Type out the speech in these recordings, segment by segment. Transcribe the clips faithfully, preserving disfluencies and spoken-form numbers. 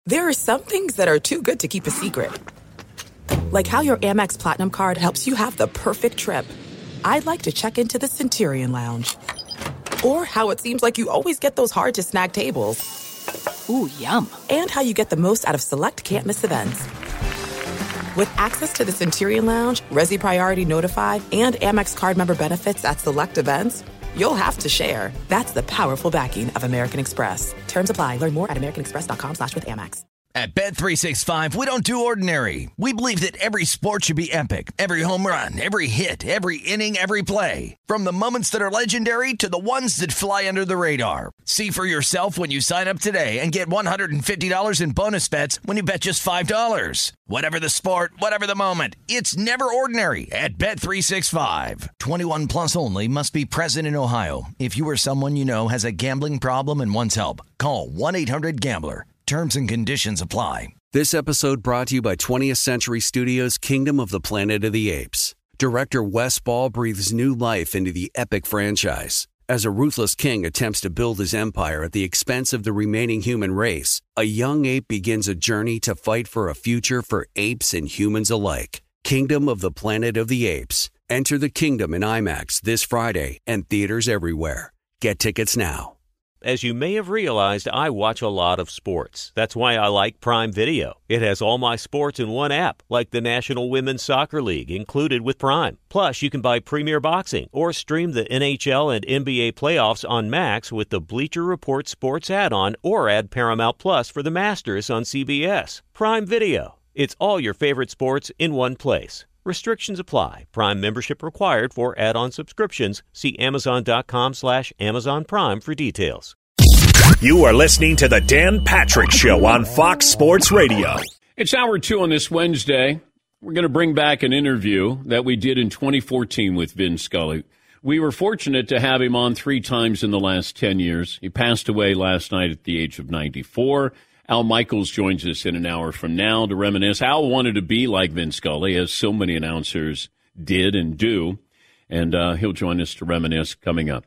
There are some things that are too good to keep a secret. Like how your Amex Platinum card helps you have the perfect trip. I'd like to check into the Centurion Lounge. Or how it seems like you always get those hard-to-snag tables. Ooh, yum. And how you get the most out of select can't-miss events. With access to the Centurion Lounge, Resi Priority Notified, and Amex card member benefits at select events, you'll have to share. That's the powerful backing of American Express. Terms apply. Learn more at americanexpress.com slash with Amex. At Bet three sixty-five, we don't do ordinary. We believe that every sport should be epic. Every home run, every hit, every inning, every play. From the moments that are legendary to the ones that fly under the radar. See for yourself when you sign up today and get one hundred fifty dollars in bonus bets when you bet just five dollars. Whatever the sport, whatever the moment, it's never ordinary at Bet three sixty-five. twenty-one plus only. Must be present in Ohio. If you or someone you know has a gambling problem and wants help, call one eight hundred gambler. Terms and conditions apply. This episode brought to you by twentieth Century Studios' Kingdom of the Planet of the Apes. Director Wes Ball breathes new life into the epic franchise. As a ruthless king attempts to build his empire at the expense of the remaining human race, a young ape begins a journey to fight for a future for apes and humans alike. Kingdom of the Planet of the Apes. Enter the kingdom in IMAX this Friday and theaters everywhere. Get tickets now. As you may have realized, I watch a lot of sports. That's why I like Prime Video. It has all my sports in one app, like the National Women's Soccer League, included with Prime. Plus, you can buy Premier Boxing or stream the N H L and N B A playoffs on Max with the Bleacher Report Sports add-on, or add Paramount Plus for the Masters on C B S. Prime Video. It's all your favorite sports in one place. Restrictions apply. Prime membership required for add-on subscriptions. See Amazon.com slash Amazon Prime for details. You are listening to the Dan Patrick Show on Fox Sports Radio. It's hour two on this Wednesday. We're going to bring back an interview that we did in twenty fourteen with Vin Scully. We were fortunate to have him on three times in the last ten years. He passed away last night at the age of ninety-four. Al Michaels joins us in an hour from now to reminisce. Al wanted to be like Vin Scully, as so many announcers did and do, and uh, he'll join us to reminisce coming up.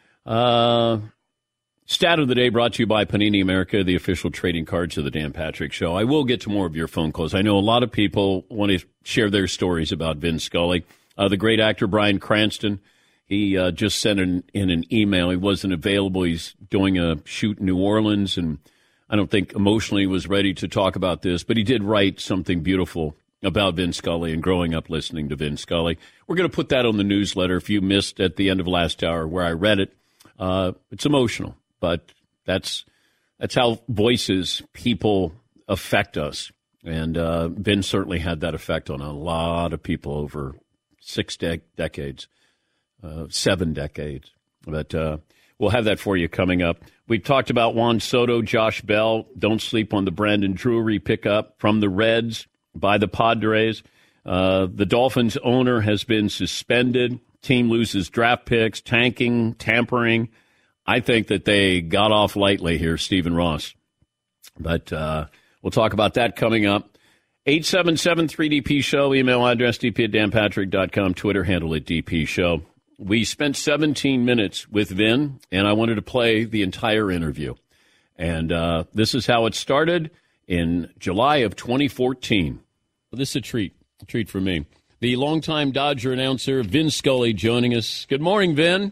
Uh, stat of the day brought to you by Panini America, the official trading cards of the Dan Patrick Show. I will get to more of your phone calls. I know a lot of people want to share their stories about Vin Scully. Uh, the great actor Bryan Cranston, he uh, just sent in, in an email. He wasn't available. He's doing a shoot in New Orleans, and I don't think emotionally was ready to talk about this, but he did write something beautiful about Vin Scully and growing up listening to Vin Scully. We're going to put that on the newsletter. If you missed at the end of last hour where I read it, uh, it's emotional, but that's that's how voices, people affect us. And uh, Vin certainly had that effect on a lot of people over six de- decades, uh, seven decades. But uh, we'll have that for you coming up. We talked about Juan Soto, Josh Bell. Don't sleep on the Brandon Drury pickup from the Reds by the Padres. Uh, the Dolphins owner has been suspended. Team loses draft picks, tanking, tampering. I think that they got off lightly here, Stephen Ross. But uh, we'll talk about that coming up. eight seven seven three D P Show, email address d p at dan patrick dot com, Twitter handle at D P Show. We spent seventeen minutes with Vin, and I wanted to play the entire interview. And uh, this is how it started in July of twenty fourteen. This is a treat, a treat for me. The longtime Dodger announcer, Vin Scully, joining us. Good morning, Vin.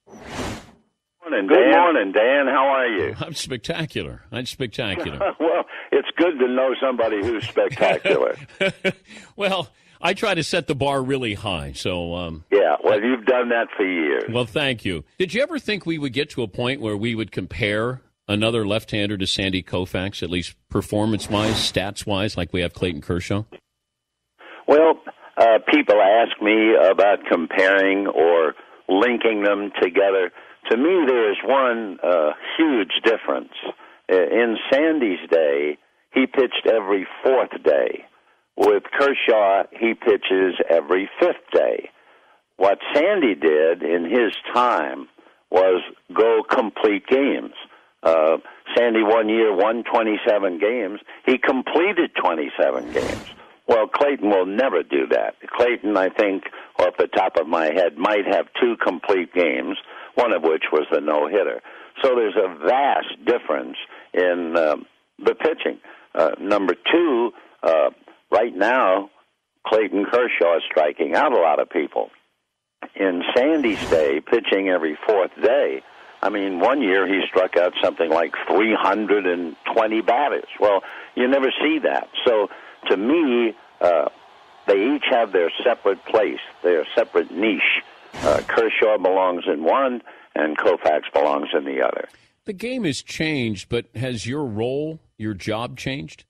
Morning, Dan. Good morning, Dan. How are you? I'm spectacular. I'm spectacular. Well, it's good to know somebody who's spectacular. Well, I try to set the bar really high. So um, yeah, well, you've done that for years. Well, thank you. Did you ever think we would get to a point where we would compare another left-hander to Sandy Koufax, at least performance-wise, stats-wise, like we have Clayton Kershaw? Well, uh, people ask me about comparing or linking them together. To me, there is one uh, huge difference. In Sandy's day, he pitched every fourth day. With Kershaw, he pitches every fifth day. What Sandy did in his time was go complete games. Uh, Sandy one year won twenty-seven games. He completed twenty-seven games. Well, Clayton will never do that. Clayton, I think, off the top of my head, might have two complete games, one of which was the no-hitter. So there's a vast difference in um, the pitching. Uh, number two, uh, right now, Clayton Kershaw is striking out a lot of people. In Sandy's day, pitching every fourth day, I mean, one year he struck out something like three hundred twenty batters. Well, you never see that. So, to me, uh, they each have their separate place, their separate niche. Uh, Kershaw belongs in one, and Koufax belongs in the other. The game has changed, but has your role, your job changed?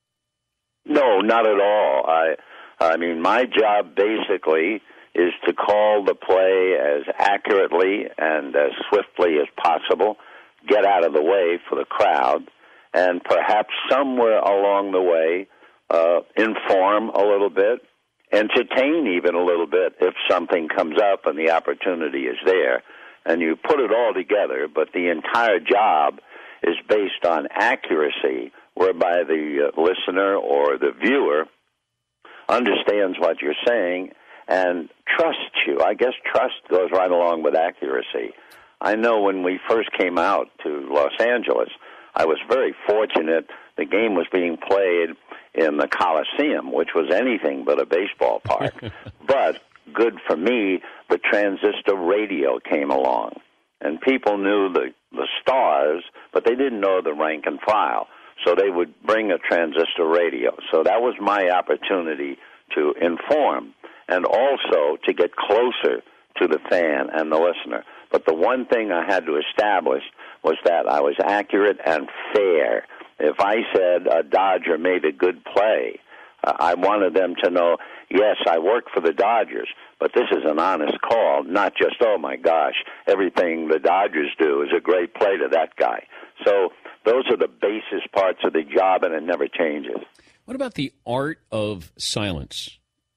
No, not at all. I, I mean, my job basically is to call the play as accurately and as swiftly as possible, get out of the way for the crowd, and perhaps somewhere along the way uh, inform a little bit, entertain even a little bit if something comes up and the opportunity is there. And you put it all together, but the entire job is based on accuracy, whereby the uh, listener or the viewer understands what you're saying and trusts you. I guess trust goes right along with accuracy. I know when we first came out to Los Angeles, I was very fortunate. The game was being played in the Coliseum, which was anything but a baseball park. But good for me, the transistor radio came along, and people knew the, the stars, but they didn't know the rank and file. So they would bring a transistor radio. So that was my opportunity to inform and also to get closer to the fan and the listener. But the one thing I had to establish was that I was accurate and fair. If I said a Dodger made a good play, uh, I wanted them to know, yes, I work for the Dodgers, but this is an honest call, not just, oh, my gosh, everything the Dodgers do is a great play to that guy. So those are the basis parts of the job, and it never changes. What about the art of silence?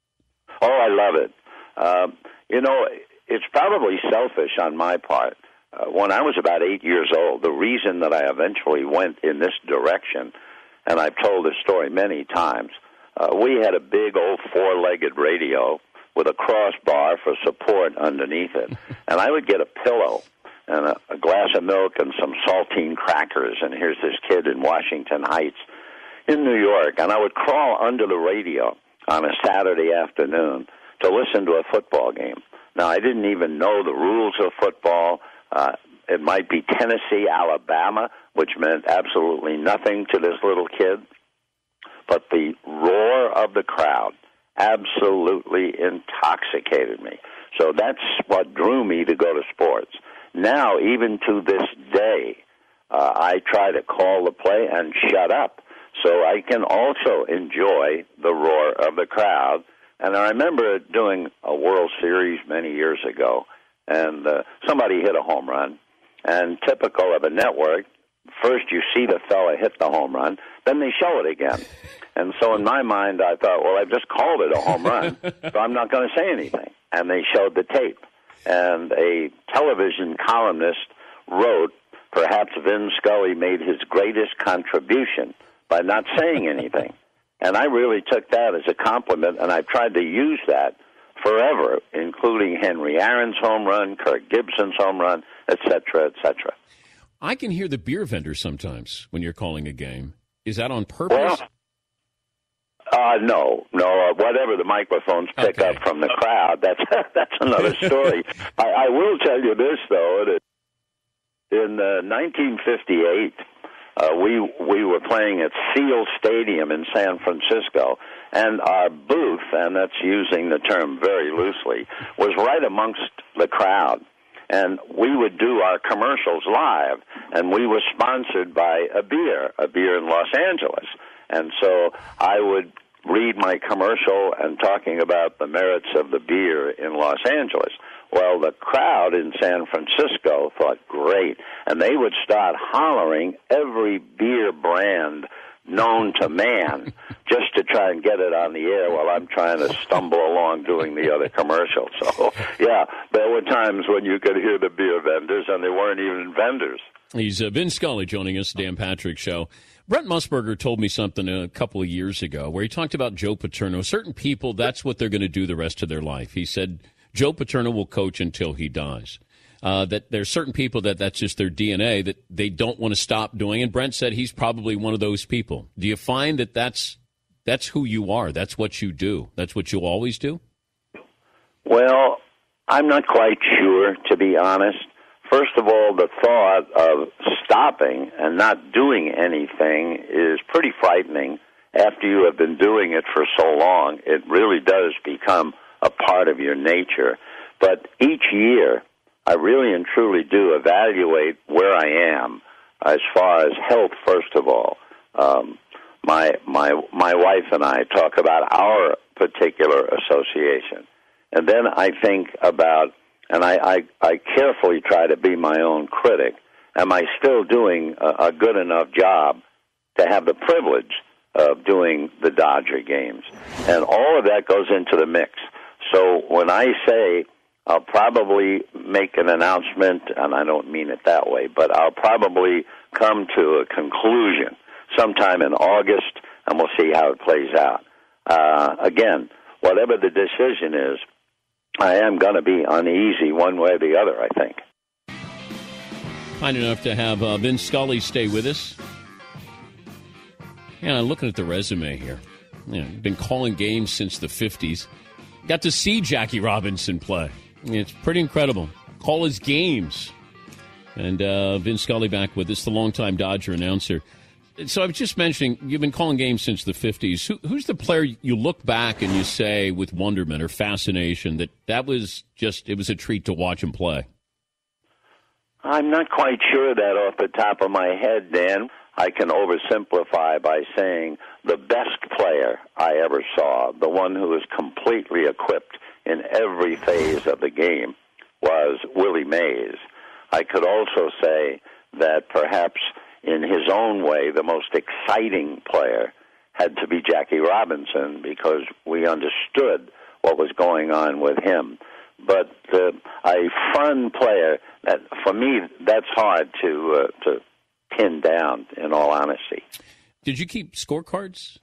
Oh, I love it. Um, you know, it's probably selfish on my part. Uh, when I was about eight years old, the reason that I eventually went in this direction, and I've told this story many times, uh, we had a big old four-legged radio with a crossbar for support underneath it. And I would get a pillow and a, a glass of milk and some saltine crackers, and here's this kid in Washington Heights in New York, and I would crawl under the radio on a Saturday afternoon to listen to a football game. Now, I didn't even know the rules of football. Uh, it might be Tennessee, Alabama, which meant absolutely nothing to this little kid. But the roar of the crowd absolutely intoxicated me. So that's what drew me to go to sports. Now, even to this day, uh, I try to call the play and shut up so I can also enjoy the roar of the crowd. And I remember doing a World Series many years ago, and uh, somebody hit a home run. And typical of a network, first you see the fella hit the home run, then they show it again. And so in my mind, I thought, well, I've just called it a home run, so I'm not going to say anything. And they showed the tape. And a television columnist wrote, perhaps Vin Scully made his greatest contribution by not saying anything. And I really took that as a compliment, and I've tried to use that forever, including Henry Aaron's home run, Kirk Gibson's home run, et cetera, et cetera. I can hear the beer vendor sometimes when you're calling a game. Is that on purpose? Well, uh, no, no. Uh, whatever the microphones pick okay. up from the crowd, that's that's another story. I, I will tell you this, though. That in uh, nineteen fifty-eight, uh, we we were playing at Seal Stadium in San Francisco, and our booth, and that's using the term very loosely, was right amongst the crowd. And we would do our commercials live, and we were sponsored by a beer, a beer in Los Angeles. And so I would read my commercial and talking about the merits of the beer in Los Angeles. Well, the crowd in San Francisco thought, great, and they would start hollering every beer brand known to man just to try and get it on the air while I'm trying to stumble along doing the other commercial. So, yeah, there were times when you could hear the beer vendors, and they weren't even vendors. He's uh, Vin Scully joining us, Dan Patrick Show. Brent Musburger told me something a couple of years ago where he talked about Joe Paterno. Certain people, that's what they're going to do the rest of their life. He said Joe Paterno will coach until he dies. uh, that there's certain people that that's just their D N A that they don't want to stop doing. And Brent said he's probably one of those people. Do you find that that's that's who you are? That's what you do. That's what you always do? Well, I'm not quite sure, to be honest. First of all, the thought of stopping and not doing anything is pretty frightening. After you have been doing it for so long, it really does become a part of your nature. But each year, I really and truly do evaluate where I am as far as health, first of all. Um, my my my wife and I talk about our particular association. And then I think about, and I, I, I carefully try to be my own critic, am I still doing a, a good enough job to have the privilege of doing the Dodger games? And all of that goes into the mix. So when I say I'll probably make an announcement, and I don't mean it that way, but I'll probably come to a conclusion sometime in August, and we'll see how it plays out. Uh, again, whatever the decision is, I am going to be uneasy one way or the other, I think. Kind enough to have uh, Vin Scully stay with us. Yeah, looking at the resume here. You know, been calling games since the fifties. Got to see Jackie Robinson play. It's pretty incredible. Call his games. And uh, Vin Scully back with us, the longtime Dodger announcer. So I was just mentioning, you've been calling games since the fifties. Who, who's the player you look back and you say with wonderment or fascination that that was just, it was a treat to watch him play? I'm not quite sure that off the top of my head, Dan. I can oversimplify by saying the best player I ever saw, the one who was completely equipped in every phase of the game, was Willie Mays. I could also say that perhaps in his own way, the most exciting player had to be Jackie Robinson because we understood what was going on with him. But uh, a fun player, that for me, that's hard to uh, to pin down, in all honesty. Did you keep scorecards?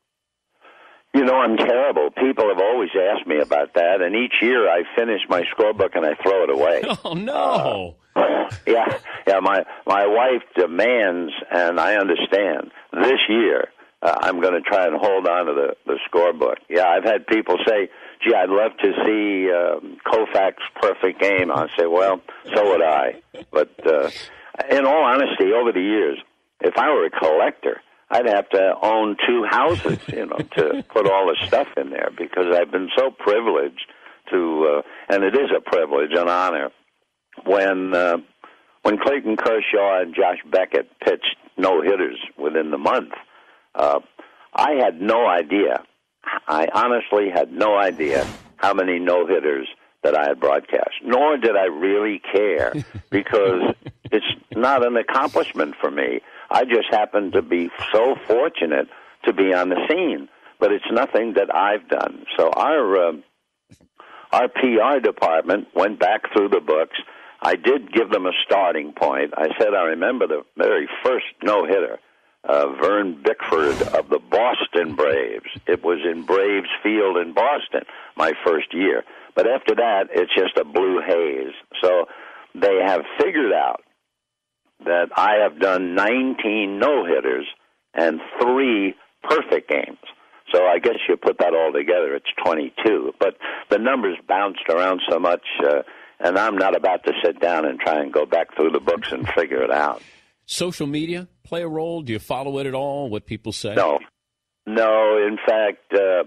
You know, I'm terrible. People have always asked me about that, and each year I finish my scorebook and I throw it away. Oh, no. Uh, yeah, yeah. My my wife demands, and I understand. This year, uh, I'm going to try and hold on to the the scorebook. Yeah, I've had people say, "Gee, I'd love to see um, Koufax's perfect game." I say, "Well, so would I." But uh, in all honesty, over the years, if I were a collector, I'd have to own two houses, you know, to put all the stuff in there because I've been so privileged to, uh, and it is a privilege, an honor. When uh, when Clayton Kershaw and Josh Beckett pitched no-hitters within the month, uh, I had no idea. I honestly had no idea how many no-hitters that I had broadcast, nor did I really care because it's not an accomplishment for me. I just happened to be so fortunate to be on the scene, but it's nothing that I've done. So our uh, our P R department went back through the books. I did give them a starting point. I said I remember the very first no-hitter, uh, Vern Bickford of the Boston Braves. It was in Braves Field in Boston my first year. But after that, it's just a blue haze. So they have figured out that I have done nineteen no-hitters and three perfect games. So I guess you put that all together, it's twenty-two. But the numbers bounced around so much, uh, and I'm not about to sit down and try and go back through the books and figure it out. Social media play a role? Do you follow it at all, what people say? No. No, in fact, uh,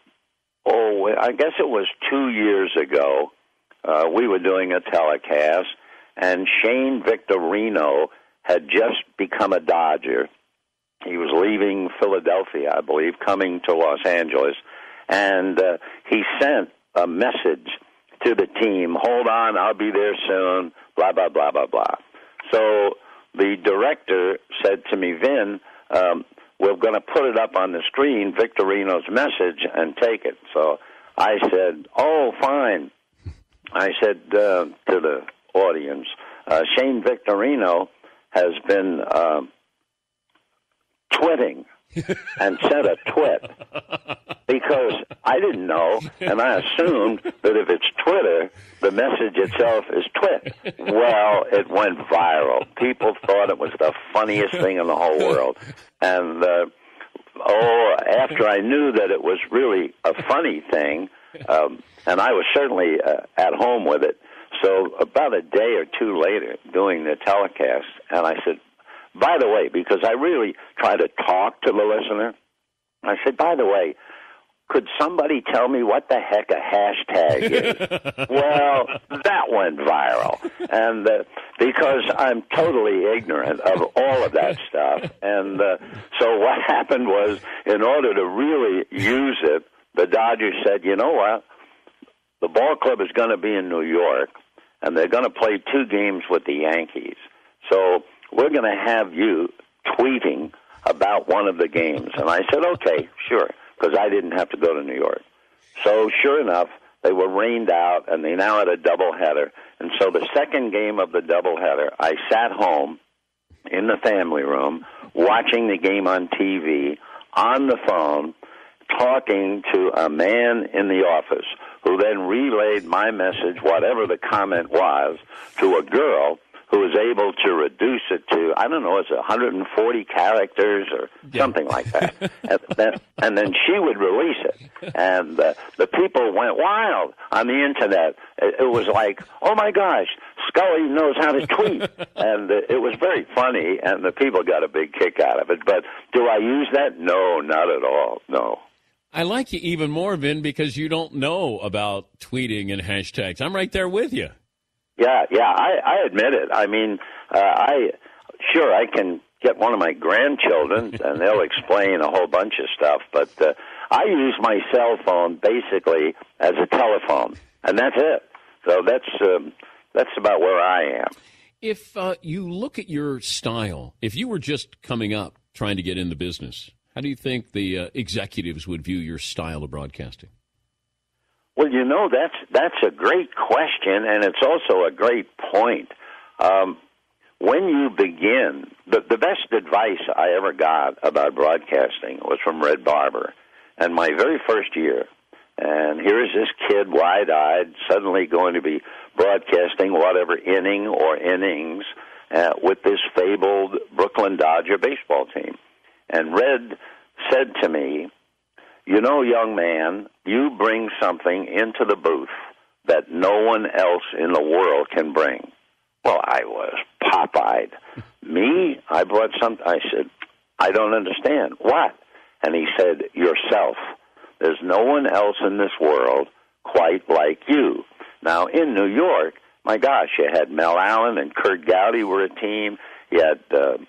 oh, I guess it was two years ago, uh, we were doing a telecast, and Shane Victorino had just become a Dodger. He was leaving Philadelphia, I believe, coming to Los Angeles, and uh, he sent a message to the team, hold on, I'll be there soon, blah, blah, blah, blah, blah. So the director said to me, Vin, um, we're going to put it up on the screen, Victorino's message, and take it. So I said, oh, fine. I said uh, to the audience, uh, Shane Victorino has been uh, twitting and sent a twit because I didn't know, and I assumed that if it's Twitter, the message itself is twit. Well, it went viral. People thought it was the funniest thing in the whole world. And, uh, oh, after I knew that it was really a funny thing, um, and I was certainly uh, at home with it, so about a day or two later doing the telecast, and I said, by the way, because I really try to talk to the listener, I said, by the way, could somebody tell me what the heck a hashtag is? Well, that went viral. And uh, because I'm totally ignorant of all of that stuff. And uh, so what happened was, in order to really use it, the Dodgers said, you know what? The ball club is going to be in New York, and they're going to play two games with the Yankees. So we're going to have you tweeting about one of the games. And I said, okay, sure, because I didn't have to go to New York. So sure enough, they were rained out, and they now had a doubleheader. And so the second game of the doubleheader, I sat home in the family room watching the game on T V, on the phone, talking to a man in the office who then relayed my message, whatever the comment was, to a girl who was able to reduce it to, I don't know, it's one hundred forty characters or yeah. something like that. and, then, and then she would release it. And uh, the people went wild on the Internet. It, it was like, oh, my gosh, Scully knows how to tweet. And uh, it was very funny, and the people got a big kick out of it. But do I use that? No, not at all, no. I like you even more, Vin, because you don't know about tweeting and hashtags. I'm right there with you. Yeah, yeah, I, I admit it. I mean, uh, I sure I can get one of my grandchildren, and they'll explain a whole bunch of stuff. But uh, I use my cell phone basically as a telephone, and that's it. So that's um, that's about where I am. If uh, you look at your style, if you were just coming up trying to get in the business, how do you think the uh, executives would view your style of broadcasting? Well, you know, that's that's a great question, and it's also a great point. Um, when you begin, the, the best advice I ever got about broadcasting was from Red Barber. And my very first year, and here's this kid, wide-eyed, suddenly going to be broadcasting whatever inning or innings uh, with this fabled Brooklyn Dodger baseball team. And Red said to me, you know, young man, you bring something into the booth that no one else in the world can bring. Well, I was pop-eyed. Me? I brought something. I said, I don't understand. What? And he said, yourself. There's no one else in this world quite like you. Now, in New York, my gosh, you had Mel Allen and Kurt Gowdy were a team. You had uh,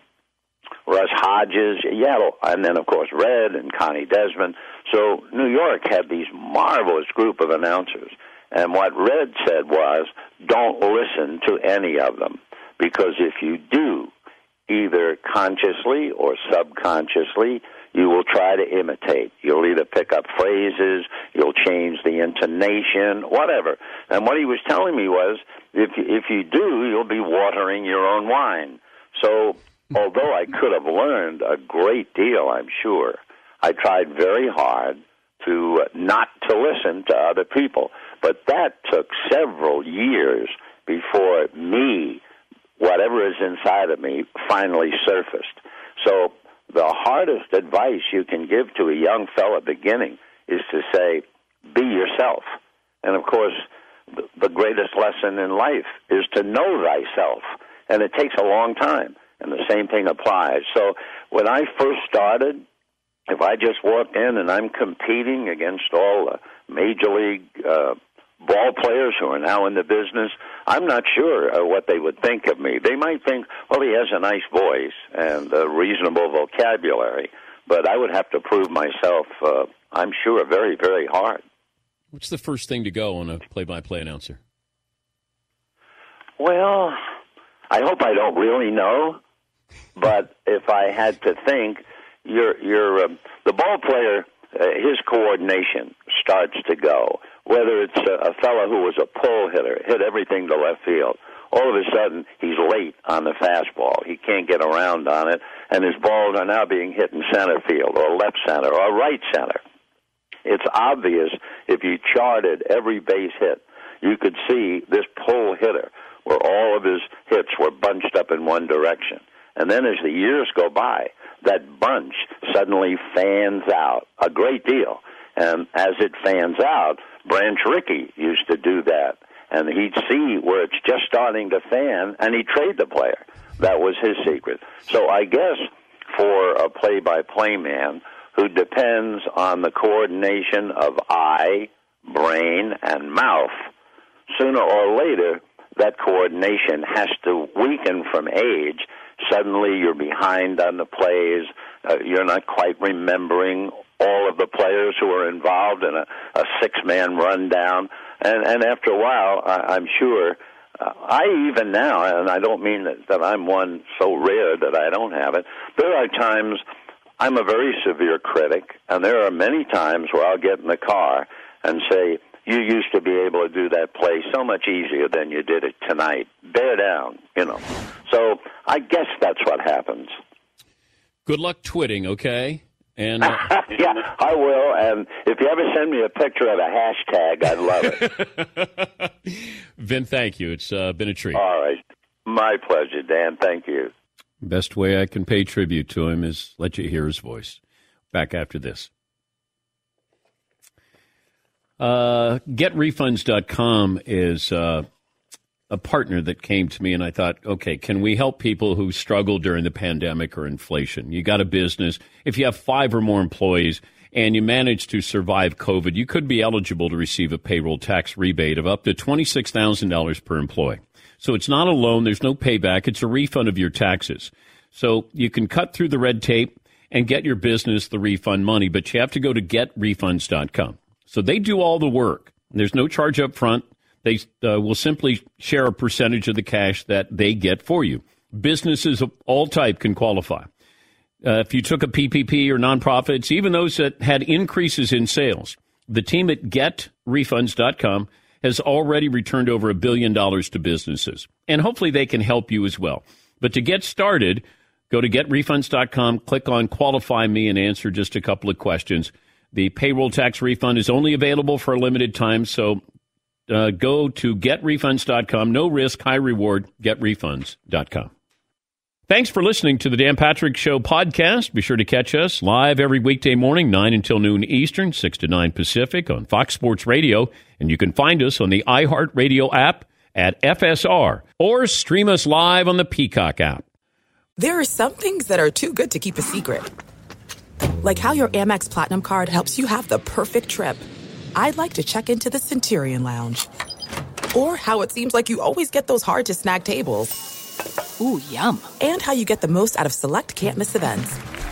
Russ Hodges, yeah, and then, of course, Red and Connie Desmond. So New York had these marvelous group of announcers. And what Red said was, don't listen to any of them, because if you do, either consciously or subconsciously, you will try to imitate. You'll either pick up phrases, you'll change the intonation, whatever. And what he was telling me was, if if you do, you'll be watering your own wine. So although I could have learned a great deal, I'm sure, I tried very hard to uh, not to listen to other people. But that took several years before me, whatever is inside of me, finally surfaced. So the hardest advice you can give to a young fella beginning is to say, be yourself. And, of course, the greatest lesson in life is to know thyself. And it takes a long time. And the same thing applies. So when I first started, if I just walked in and I'm competing against all the major league uh, ball players who are now in the business, I'm not sure uh, what they would think of me. They might think, well, he has a nice voice and a reasonable vocabulary. But I would have to prove myself, uh, I'm sure, very, very hard. What's the first thing to go on a play-by-play announcer? Well, I hope I don't really know. But if I had to think, you're, you're, uh, the ball player, uh, his coordination starts to go. Whether it's a, a fellow who was a pull hitter, hit everything to left field, all of a sudden he's late on the fastball. He can't get around on it, and his balls are now being hit in center field or left center or right center. It's obvious if you charted every base hit, you could see this pull hitter where all of his hits were bunched up in one direction. And then as the years go by, that bunch suddenly fans out a great deal. And as it fans out, Branch Rickey used to do that. And he'd see where it's just starting to fan, and he'd trade the player. That was his secret. So I guess for a play-by-play man who depends on the coordination of eye, brain, and mouth, sooner or later, that coordination has to weaken from age. Suddenly you're behind on the plays. Uh, you're not quite remembering all of the players who are involved in a, a six-man rundown. And, and after a while, I, I'm sure, uh, I even now, and I don't mean that, that I'm one so rare that I don't have it, there are times I'm a very severe critic, and there are many times where I'll get in the car and say, you used to be able to do that play so much easier than you did it tonight. Bear down, you know. So I guess that's what happens. Good luck twitting, okay? And uh... yeah, I will. And if you ever send me a picture of a hashtag, I'd love it. Vin, thank you. It's uh, been a treat. All right. My pleasure, Dan. Thank you. Best way I can pay tribute to him is let you hear his voice. Back after this. Uh, get refunds dot com is uh, a partner that came to me, and I thought, okay, can we help people who struggle during the pandemic or inflation? You got a business. If you have five or more employees and you manage to survive COVID, you could be eligible to receive a payroll tax rebate of up to twenty-six thousand dollars per employee. So it's not a loan. There's no payback. It's a refund of your taxes. So you can cut through the red tape and get your business the refund money, but you have to go to get refunds dot com. So they do all the work. There's no charge up front. They uh, will simply share a percentage of the cash that they get for you. Businesses of all type can qualify. Uh, if you took a P P P or nonprofits, even those that had increases in sales, the team at get refunds dot com has already returned over a billion dollars to businesses. And hopefully they can help you as well. But to get started, go to get refunds dot com, click on Qualify Me, and answer just a couple of questions. The payroll tax refund is only available for a limited time, so uh, go to get refunds dot com. No risk, high reward, get refunds dot com. Thanks for listening to the Dan Patrick Show podcast. Be sure to catch us live every weekday morning, nine until noon Eastern, six to nine Pacific on Fox Sports Radio. And you can find us on the iHeartRadio app at F S R or stream us live on the Peacock app. There are some things that are too good to keep a secret. Like how your Amex Platinum card helps you have the perfect trip. I'd like to check into the Centurion Lounge. Or how it seems like you always get those hard-to-snag tables. Ooh, yum. And how you get the most out of select can't-miss events.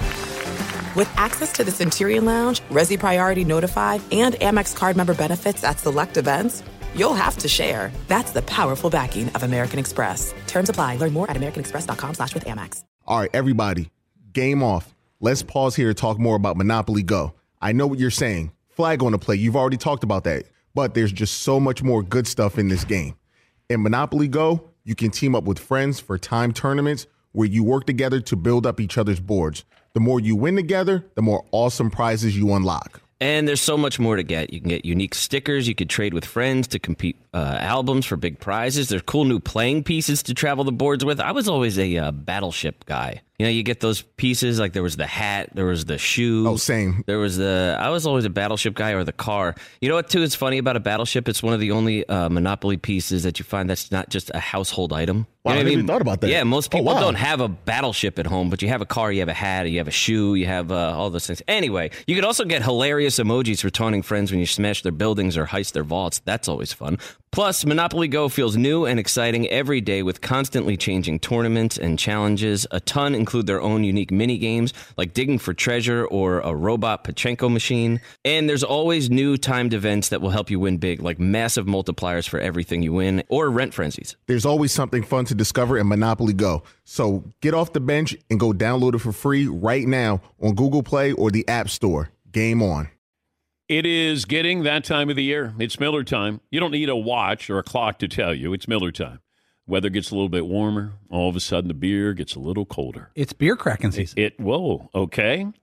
With access to the Centurion Lounge, Resi Priority Notified, and Amex card member benefits at select events, you'll have to share. That's the powerful backing of American Express. Terms apply. Learn more at americanexpress.com slash with Amex. All right, everybody, game off. Let's pause here to talk more about Monopoly Go. I know what you're saying. Flag on the play. You've already talked about that. But there's just so much more good stuff in this game. In Monopoly Go, you can team up with friends for time tournaments where you work together to build up each other's boards. The more you win together, the more awesome prizes you unlock. And there's so much more to get. You can get unique stickers. You could trade with friends to compete uh, albums for big prizes. There's cool new playing pieces to travel the boards with. I was always a uh, Battleship guy. You know, you get those pieces, like there was the hat, there was the shoe. Oh, same. There was the, I was always a Battleship guy, or the car. You know what, too, is funny about a Battleship? It's one of the only uh, Monopoly pieces that you find that's not just a household item. Wow, you know I what never I mean? even thought about that. Yeah, most people oh, wow. don't have a Battleship at home, but you have a car, you have a hat, you have a shoe, you have uh, all those things. Anyway, you could also get hilarious emojis for taunting friends when you smash their buildings or heist their vaults. That's always fun. Plus, Monopoly Go feels new and exciting every day with constantly changing tournaments and challenges. A ton include their own unique mini games like digging for treasure or a robot Pachinko machine. And there's always new timed events that will help you win big, like massive multipliers for everything you win or rent frenzies. There's always something fun to discover in Monopoly Go. So get off the bench and go download it for free right now on Google Play or the App Store. Game on. It is getting that time of the year. It's Miller time. You don't need a watch or a clock to tell you. It's Miller time. Weather gets a little bit warmer. All of a sudden, the beer gets a little colder. It's beer cracking season. It, it whoa, okay.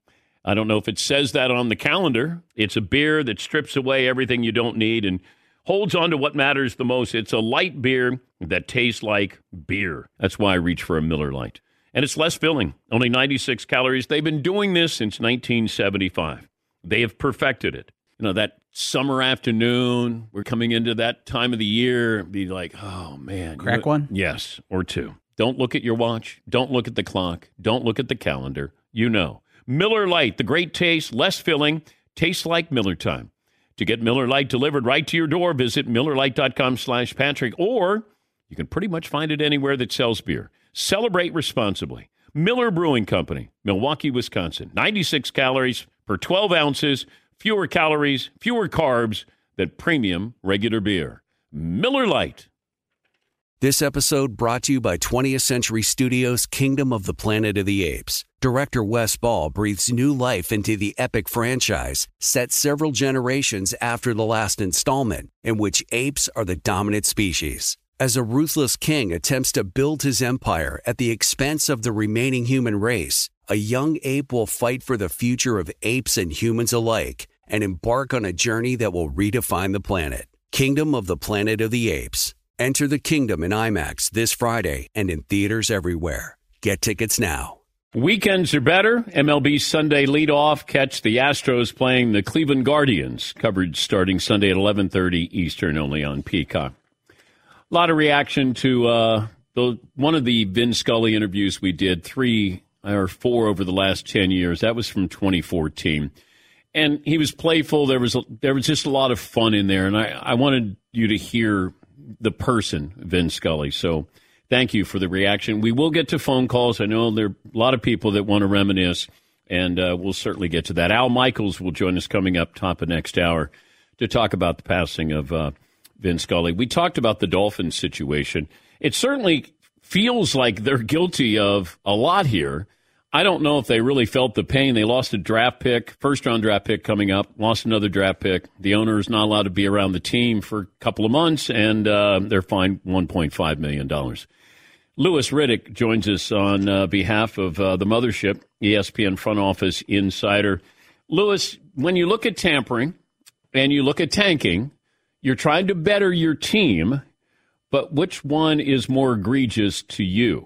I don't know if it says that on the calendar. It's a beer that strips away everything you don't need and holds on to what matters the most. It's a light beer that tastes like beer. That's why I reach for a Miller Lite. And it's less filling, only ninety-six calories. They've been doing this since nineteen seventy-five. They have perfected it. You know, that summer afternoon, we're coming into that time of the year, be like, oh, man. Crack one? Yes, or two. Don't look at your watch. Don't look at the clock. Don't look at the calendar. You know. Miller Lite, the great taste, less filling, tastes like Miller time. To get Miller Lite delivered right to your door, visit MillerLite.com slash Patrick, or you can pretty much find it anywhere that sells beer. Celebrate responsibly. Miller Brewing Company, Milwaukee, Wisconsin. ninety-six calories per twelve ounces, fewer calories, fewer carbs than premium regular beer. Miller Lite. This episode brought to you by twentieth Century Studios' Kingdom of the Planet of the Apes. Director Wes Ball breathes new life into the epic franchise, set several generations after the last installment, in which apes are the dominant species. As a ruthless king attempts to build his empire at the expense of the remaining human race, a young ape will fight for the future of apes and humans alike and embark on a journey that will redefine the planet. Kingdom of the Planet of the Apes. Enter the kingdom in IMAX this Friday and in theaters everywhere. Get tickets now. Weekends are better. M L B Sunday leadoff. Catch the Astros playing the Cleveland Guardians. Coverage starting Sunday at eleven thirty Eastern, only on Peacock. A lot of reaction to uh, the one of the Vin Scully interviews we did, three or four over the last ten years. That was from twenty fourteen. And he was playful. There was a, there was just a lot of fun in there. And I, I wanted you to hear the person, Vin Scully. So thank you for the reaction. We will get to phone calls. I know there are a lot of people that want to reminisce, and uh, we'll certainly get to that. Al Michaels will join us coming up top of next hour to talk about the passing of uh, Vin Scully. We talked about the Dolphins situation. It certainly feels like they're guilty of a lot here. I don't know if they really felt the pain. They lost a draft pick, first-round draft pick coming up, lost another draft pick. The owner is not allowed to be around the team for a couple of months, and uh, they're fined one point five million dollars. Louis Riddick joins us on uh, behalf of uh, the mothership, E S P N front office insider. Louis, when you look at tampering and you look at tanking, you're trying to better your team, but which one is more egregious to you?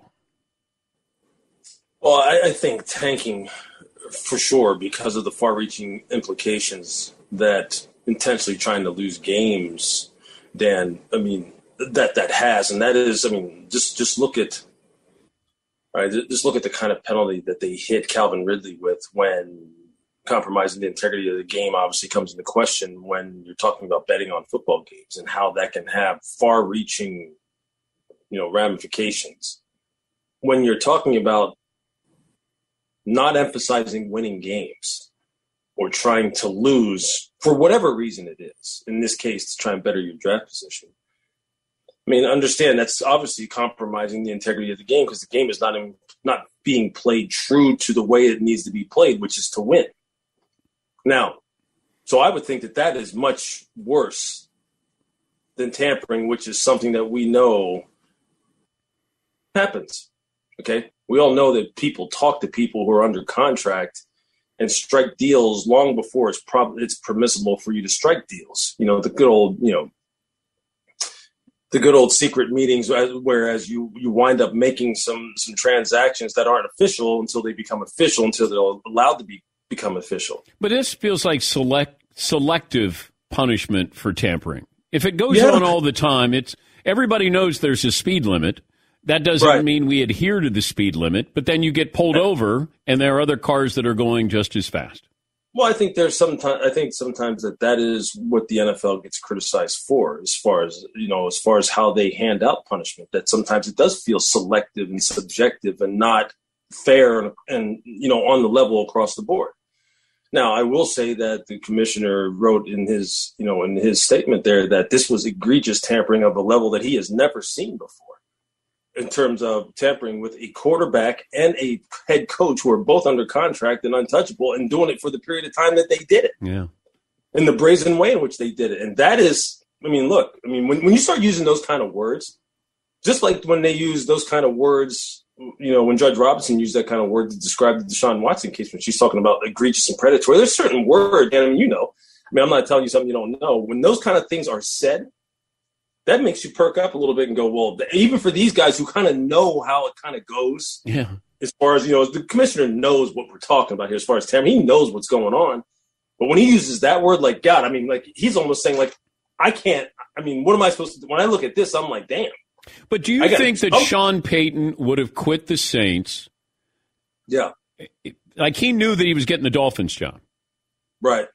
Well, I, I think tanking, for sure, because of the far-reaching implications that intentionally trying to lose games, Dan, I mean, that that has. And that is, I mean, just, just look at right, just look at the kind of penalty that they hit Calvin Ridley with when compromising the integrity of the game obviously comes into question when you're talking about betting on football games and how that can have far-reaching, you know, ramifications. When you're talking about not emphasizing winning games or trying to lose for whatever reason it is, in this case, to try and better your draft position. I mean, understand that's obviously compromising the integrity of the game because the game is not in, not being played true to the way it needs to be played, which is to win. Now, so I would think that that is much worse than tampering, which is something that we know happens, okay? We all know that people talk to people who are under contract and strike deals long before it's prob- it's permissible for you to strike deals. You know, the good old, you know, the good old secret meetings, whereas you, you wind up making some some transactions that aren't official until they become official, until they're allowed to be become official. But this feels like select selective punishment for tampering. If it goes yeah. on all the time, it's everybody knows there's a speed limit. That doesn't right. mean we adhere to the speed limit, but then you get pulled over, and there are other cars that are going just as fast. Well, I think there's sometimes I think sometimes that that is what the N F L gets criticized for, as far as you know, as far as how they hand out punishment. That sometimes it does feel selective and subjective and not fair, and, and you know, on the level across the board. Now, I will say that the commissioner wrote in his you know in his statement there that this was egregious tampering of a level that he has never seen before, in terms of tampering with a quarterback and a head coach who are both under contract and untouchable and doing it for the period of time that they did it. Yeah. And the brazen way in which they did it. And that is, I mean, look, I mean, when, when you start using those kind of words, just like when they use those kind of words you know, when Judge Robinson used that kind of word to describe the Deshaun Watson case, when she's talking about egregious and predatory, there's certain words, and I mean, you know, I mean, I'm not telling you something you don't know. When those kind of things are said, that makes you perk up a little bit and go, well, even for these guys who kind of know how it kind of goes, yeah. As far as, you know, the commissioner knows what we're talking about here as far as Tam, he knows what's going on. But when he uses that word, like, God, I mean, like, he's almost saying, like, I can't, I mean, what am I supposed to do? When I look at this, I'm like, damn. But do you gotta, think that oh. Sean Payton would have quit the Saints? Yeah. Like, he knew that he was getting the Dolphins job. Right.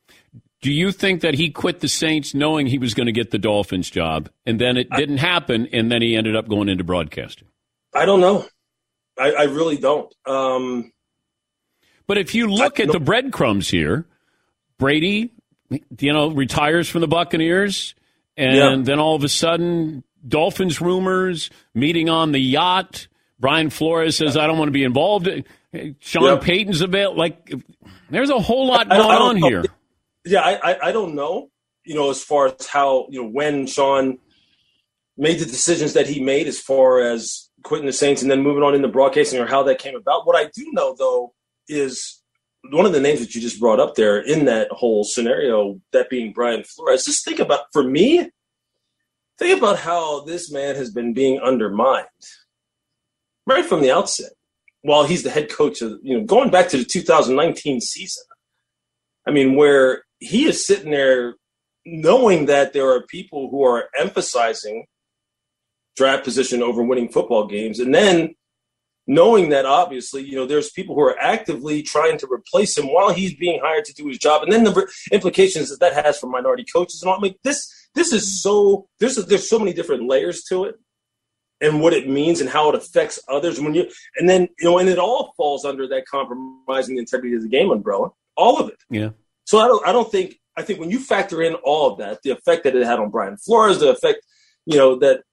Do you think that he quit the Saints knowing he was going to get the Dolphins job, and then it didn't I, happen, and then he ended up going into broadcasting? I don't know. I, I really don't. Um, but if you look I, at no. the breadcrumbs here, Brady, you know, retires from the Buccaneers, and yeah. then all of a sudden, Dolphins rumors, meeting on the yacht. Brian Flores says, I don't want to be involved. Sean yep. Payton's available. Like, there's a whole lot going on know. here. Yeah, I, I, I don't know, you know, as far as how, you know, when Sean made the decisions that he made as far as quitting the Saints and then moving on into broadcasting, or how that came about. What I do know, though, is one of the names that you just brought up there in that whole scenario, that being Brian Flores. Just think about, for me, think about how this man has been being undermined right from the outset while he's the head coach of, you know, going back to the two thousand nineteen season. I mean, where he is sitting there knowing that there are people who are emphasizing draft position over winning football games, and then knowing that obviously, you know, there's people who are actively trying to replace him while he's being hired to do his job, and then the implications that that has for minority coaches and all. I mean, this this is so there's there's so many different layers to it, and what it means and how it affects others. When you and then you know, and it all falls under that compromising the integrity of the game umbrella, all of it. Yeah. So I don't I don't think I think when you factor in all of that, the effect that it had on Brian Flores, the effect, you know, that.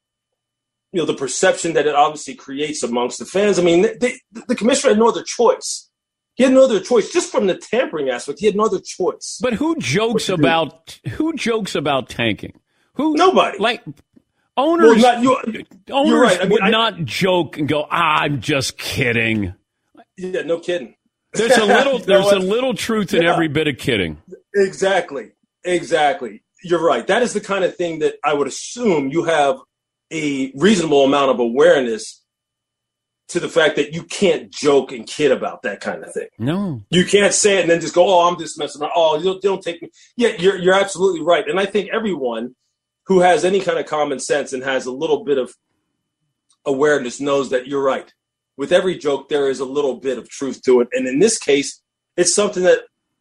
You know, the perception that it obviously creates amongst the fans. I mean, they, the commissioner had no other choice. He had no other choice, just from the tampering aspect. He had no other choice. But who jokes about who jokes about tanking? Who nobody like owners? Well, not, you, owners you're right. I mean, would I, not joke and go, ah, "I'm just kidding." Yeah, no kidding. There's a little there's a little truth in yeah. every bit of kidding. Exactly, exactly. You're right. That is the kind of thing that I would assume you have a reasonable amount of awareness to the fact that you can't joke and kid about that kind of thing. No. You can't say it and then just go, oh, I'm just messing around. Oh, you don't, don't take me. Yeah, you're you're absolutely right. And I think everyone who has any kind of common sense and has a little bit of awareness knows that you're right. With every joke, there is a little bit of truth to it. And in this case, it's something that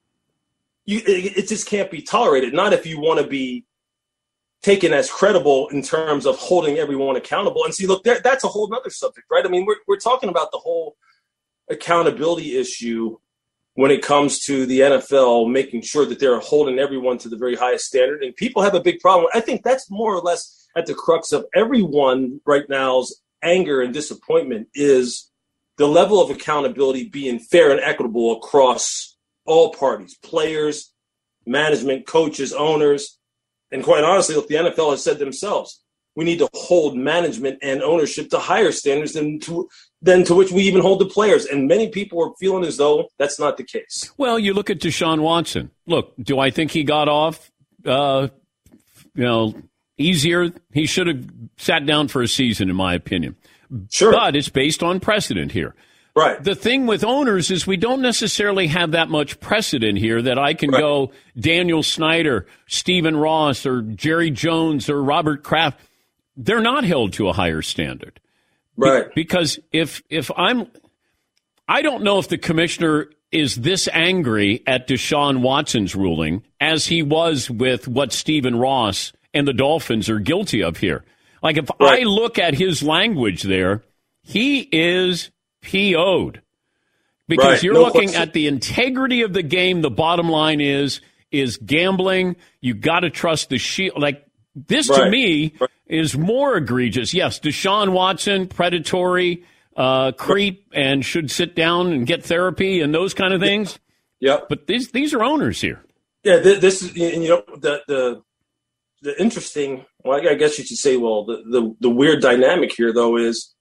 you it, it just can't be tolerated. Not if you want to be taken as credible in terms of holding everyone accountable. And see, look, there, that's a whole other subject, right? I mean, we're we're talking about the whole accountability issue when it comes to the N F L, making sure that they're holding everyone to the very highest standard. And people have a big problem. I think that's more or less at the crux of everyone right now's anger and disappointment, is the level of accountability being fair and equitable across all parties, players, management, coaches, owners. And quite honestly, look, the N F L has said themselves, we need to hold management and ownership to higher standards than to, than to which we even hold the players. And many people are feeling as though that's not the case. Well, you look at Deshaun Watson. Look, do I think he got off, uh, you know, easier? He should have sat down for a season, in my opinion. Sure. But it's based on precedent here. Right. The thing with owners is we don't necessarily have that much precedent here that I can right. go Daniel Snyder, Stephen Ross, or Jerry Jones, or Robert Kraft. They're not held to a higher standard. Right. Be- because if if I'm – I don't know if the commissioner is this angry at Deshaun Watson's ruling as he was with what Stephen Ross and the Dolphins are guilty of here. Like, if right. I look at his language there, he is – P O'd. Because right. you're no looking question. at the integrity of the game. The bottom line is is gambling. You got to trust the shield. Like, this right. to me right. is more egregious. Yes, Deshaun Watson, predatory, uh, creep, right. and should sit down and get therapy and those kind of things. Yeah. But these these are owners here. Yeah, this is, you know, the the the interesting, well, I guess you should say, well, the, the, the weird dynamic here, though, is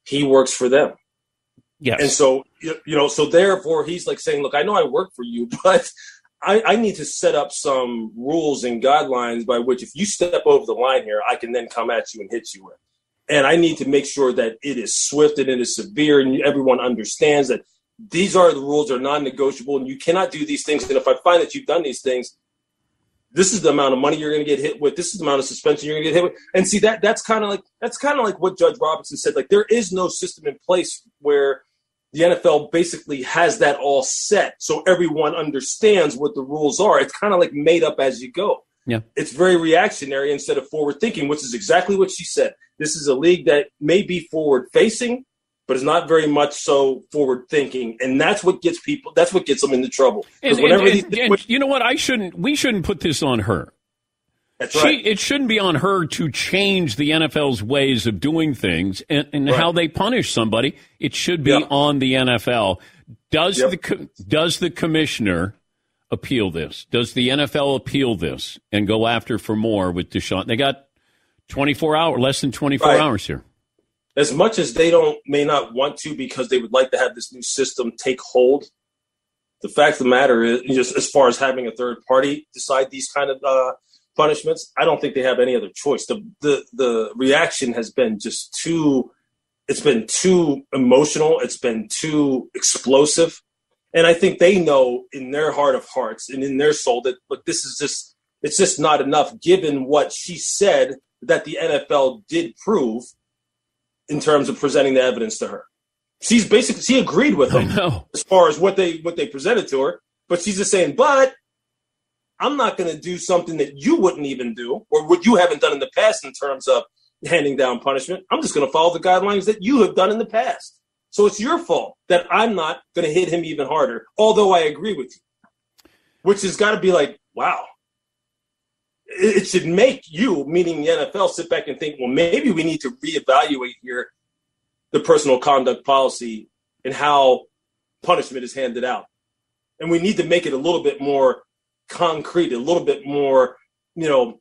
he works for them. Yes. And so, you know, so therefore he's like saying, look, I know I work for you, but I, I need to set up some rules and guidelines by which if you step over the line here, I can then come at you and hit you with. And I need to make sure that it is swift and it is severe and everyone understands that these are the rules, are non-negotiable, and you cannot do these things. And if I find that you've done these things, this is the amount of money you're going to get hit with. This is the amount of suspension you're going to get hit with. And see, that that's kind of like that's kind of like what Judge Robinson said. Like, there is no system in place where the N F L basically has that all set so everyone understands what the rules are. It's kind of like made up as you go. Yeah. It's very reactionary instead of forward thinking, which is exactly what she said. This is a league that may be forward facing, but is not very much so forward thinking. And that's what gets people, that's what gets them into trouble. And, whenever and, these, and, and you know what? I shouldn't, we shouldn't put this on her. That's she, right. It shouldn't be on her to change the N F L's ways of doing things and, and Right. how they punish somebody. It should be Yep. on the N F L. Does Yep. the co- does the commissioner appeal this? Does the N F L appeal this and go after for more with Deshaun? They got twenty-four hours, less than twenty-four Right. hours here. As much as they don't may not want to because they would like to have this new system take hold, the fact of the matter is, just as far as having a third party decide these kind of uh, punishments, I don't think they have any other choice. The the the reaction has been just too it's been too emotional, it's been too explosive. And I think they know in their heart of hearts and in their soul that look, this is just it's just not enough given what she said that the N F L did prove in terms of presenting the evidence to her. She's basically she agreed with them as far as what they what they presented to her, but she's just saying, but I'm not going to do something that you wouldn't even do or what you haven't done in the past in terms of handing down punishment. I'm just going to follow the guidelines that you have done in the past. So it's your fault that I'm not going to hit him even harder, although I agree with you, which has got to be like, wow. It should make you, meaning the N F L, sit back and think, well, maybe we need to reevaluate here the personal conduct policy and how punishment is handed out. And we need to make it a little bit more concrete, a little bit more, you know,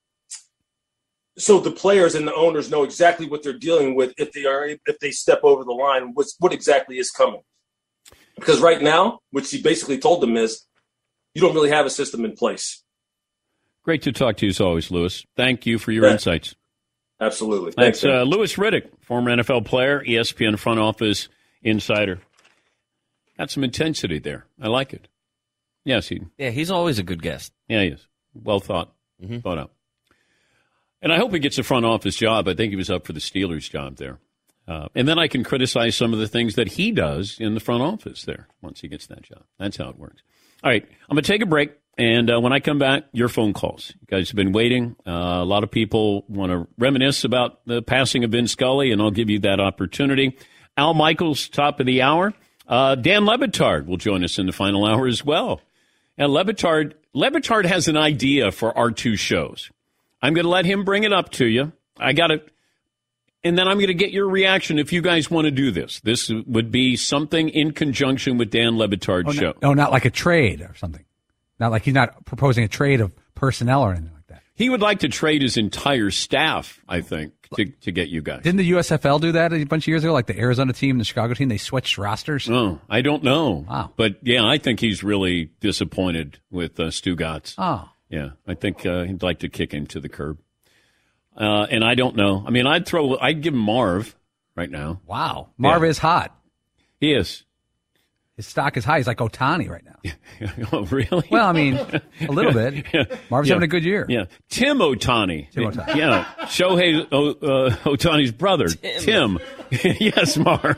so the players and the owners know exactly what they're dealing with if they are if they step over the line, what's, what exactly is coming. Because right now, what she basically told them is, you don't really have a system in place. Great to talk to you as always, Lewis. Thank you for your Yeah. insights. Absolutely. That's Thanks, uh, Louis Riddick, former N F L player, E S P N front office insider. Got some intensity there. I like it. Yes, he. Yeah, he's always a good guest. Yeah, he is. Well thought. Mm-hmm. Thought out. And I hope he gets a front office job. I think he was up for the Steelers job there. Uh, and then I can criticize some of the things that he does in the front office there once he gets that job. That's how it works. All right, I'm going to take a break. And uh, when I come back, your phone calls. You guys have been waiting. Uh, a lot of people want to reminisce about the passing of Vin Scully, and I'll give you that opportunity. Al Michaels, top of the hour. Uh, Dan Le Batard will join us in the final hour as well. And Le Batard, Le Batard has an idea for our two shows. I'm going to let him bring it up to you. I got it. And then I'm going to get your reaction if you guys want to do this. This would be something in conjunction with Dan Le Batard's oh, show. No, no, not like a trade or something. Not like he's not proposing a trade of personnel or anything like that. He would like to trade his entire staff, I think, to, to get you guys. Didn't the U S F L do that a bunch of years ago? Like the Arizona team and the Chicago team, they switched rosters? Oh, I don't know. Wow. But, yeah, I think he's really disappointed with uh, Stu Gatz. Oh. Yeah, I think uh, he'd like to kick him to the curb. Uh, and I don't know. I mean, I'd throw, I'd give him Marv right now. Wow. Marv Yeah. is hot. He is. His stock is high. He's like Ohtani right now. Oh, really? Well, I mean, a little bit. Yeah. Marv's Yeah. having a good year. Yeah. Tim Ohtani. Tim Ohtani. Yeah. Shohei o- uh, Ohtani's brother. Tim. Tim. Yes, Marv.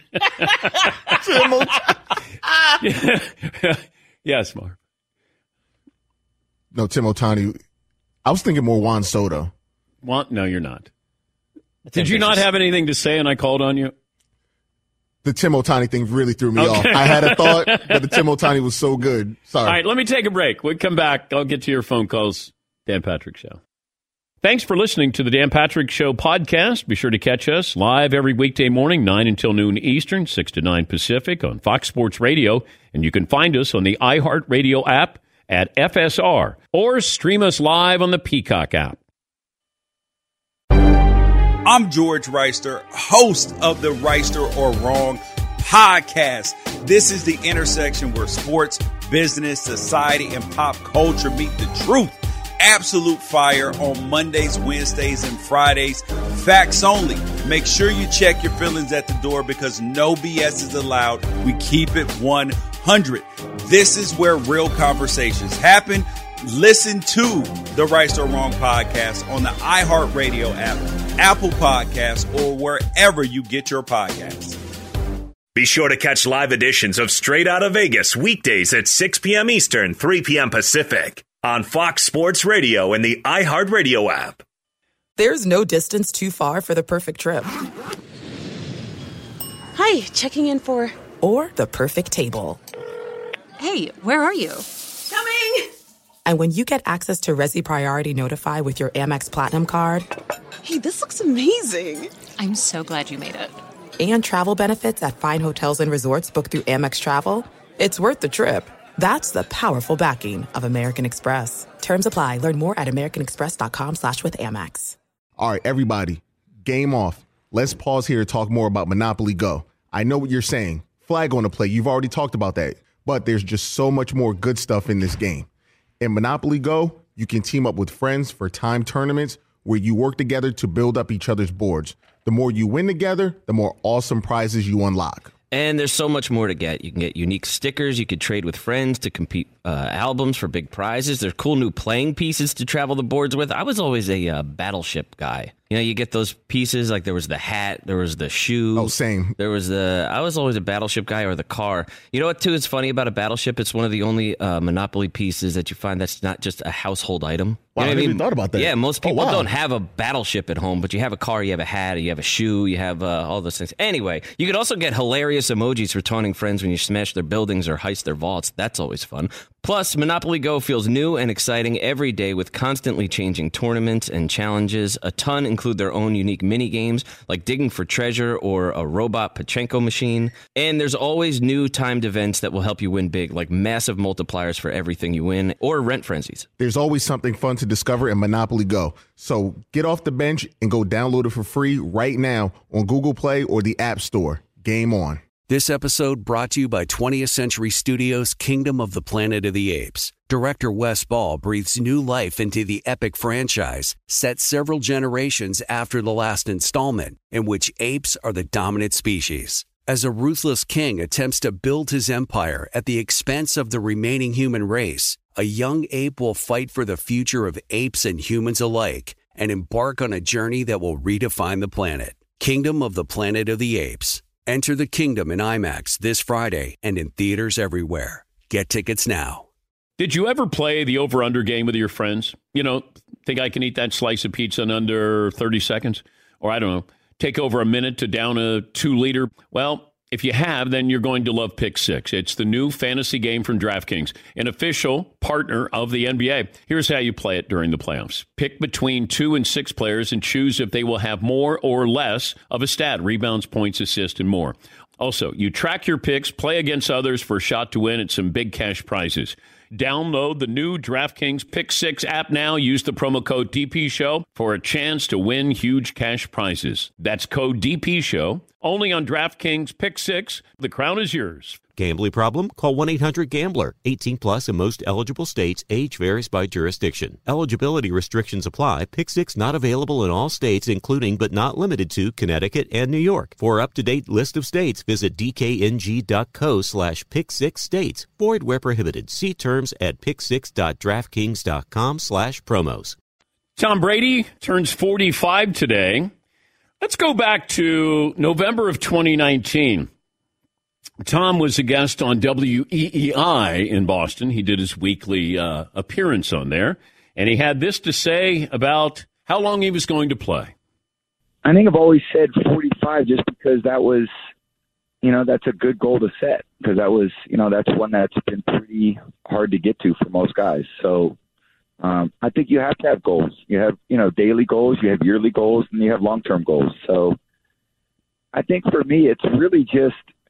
Tim Ohtani. Yes, Marv. No, Tim Ohtani. I was thinking more Juan Soto. What? No, you're not. Did you not have anything to say and I called on you? The Tim Ohtani thing really threw me Okay. off. I had a thought, but the Tim Ohtani was so good. Sorry. All right, let me take a break. We'll come back. I'll get to your phone calls. Dan Patrick Show. Thanks for listening to the Dan Patrick Show podcast. Be sure to catch us live every weekday morning, nine until noon Eastern, six to nine Pacific on Fox Sports Radio. And you can find us on the iHeartRadio app at F S R or stream us live on the Peacock app. I'm George Reister, host of the Reister or Wrong podcast. This is the intersection where sports, business, society, and pop culture meet the truth. Absolute fire on Mondays, Wednesdays, and Fridays. Facts only. Make sure you check your feelings at the door because no B S is allowed. We keep it one hundred. This is where real conversations happen. Listen to the Right or Wrong podcast on the iHeartRadio app, Apple Podcasts, or wherever you get your podcasts. Be sure to catch live editions of Straight Outta Vegas weekdays at six p.m. Eastern, three p.m. Pacific on Fox Sports Radio and the iHeartRadio app. There's no distance too far for the perfect trip. Hi, checking in for... Or the perfect table. Hey, where are you? Coming! And when you get access to Resi Priority Notify with your Amex Platinum card... Hey, this looks amazing! I'm so glad you made it. And travel benefits at fine hotels and resorts booked through Amex Travel, it's worth the trip. That's the powerful backing of American Express. Terms apply. Learn more at americanexpress.com slash with Amex. All right, everybody, game off. Let's pause here to talk more about Monopoly Go. I know what you're saying. Flag on the play. You've already talked about that. But there's just so much more good stuff in this game. In Monopoly Go, you can team up with friends for time tournaments where you work together to build up each other's boards. The more you win together, the more awesome prizes you unlock. And there's so much more to get. You can get unique stickers. You could trade with friends to compete uh, albums for big prizes. There's cool new playing pieces to travel the boards with. I was always a uh, battleship guy. You know, you get those pieces, like there was the hat, there was the shoe. Oh, same. There was the, I was always a battleship guy or the car. You know what, too, is funny about a battleship? It's one of the only uh, Monopoly pieces that you find that's not just a household item. Wow, You know I what never mean? even thought about that. Yeah, most people oh, wow. don't have a battleship at home, but you have a car, you have a hat, you have a shoe, you have uh, all those things. Anyway, you could also get hilarious emojis for taunting friends when you smash their buildings or heist their vaults. That's always fun. Plus, Monopoly Go feels new and exciting every day with constantly changing tournaments and challenges. A ton include their own unique mini games like digging for treasure or a robot Pachinko machine. And there's always new timed events that will help you win big, like massive multipliers for everything you win or rent frenzies. There's always something fun to discover in Monopoly Go. So get off the bench and go download it for free right now on Google Play or the App Store. Game on. This episode brought to you by twentieth Century Studios' Kingdom of the Planet of the Apes. Director Wes Ball breathes new life into the epic franchise, set several generations after the last installment, in which apes are the dominant species. As a ruthless king attempts to build his empire at the expense of the remaining human race, a young ape will fight for the future of apes and humans alike and embark on a journey that will redefine the planet. Kingdom of the Planet of the Apes. Enter the kingdom in IMAX this Friday and in theaters everywhere. Get tickets now. Did you ever play the over-under game with your friends? You know, think I can eat that slice of pizza in under thirty seconds? Or I don't know, take over a minute to down a two-liter? Well, if you have, then you're going to love Pick Six. It's the new fantasy game from DraftKings, an official partner of the N B A. Here's how you play it during the playoffs. Pick between two and six players and choose if they will have more or less of a stat, rebounds, points, assists, and more. Also, you track your picks, play against others for a shot to win and some big cash prizes. Download the new DraftKings Pick Six app now. Use the promo code D P Show for a chance to win huge cash prizes. That's code D P Show. Only on DraftKings Pick Six. The crown is yours. Gambling problem? Call one eight hundred gambler. eighteen plus in most eligible states. Age varies by jurisdiction. Eligibility restrictions apply. Pick Six not available in all states, including but not limited to Connecticut and New York. For up-to-date list of states, visit dkng.co slash pick six states. Void where prohibited. See terms at pick six dot draftkings dot com slash promos. Tom Brady turns forty-five today. Let's go back to November of twenty nineteen. Tom was a guest on W E E I in Boston. He did his weekly uh, appearance on there, and he had this to say about how long he was going to play. I think I've always said forty-five just because that was, you know, that's a good goal to set because that was, you know, that's one that's been pretty hard to get to for most guys. So um, I think you have to have goals. You have, you know, daily goals, you have yearly goals, and you have long-term goals. So I think for me, it's really just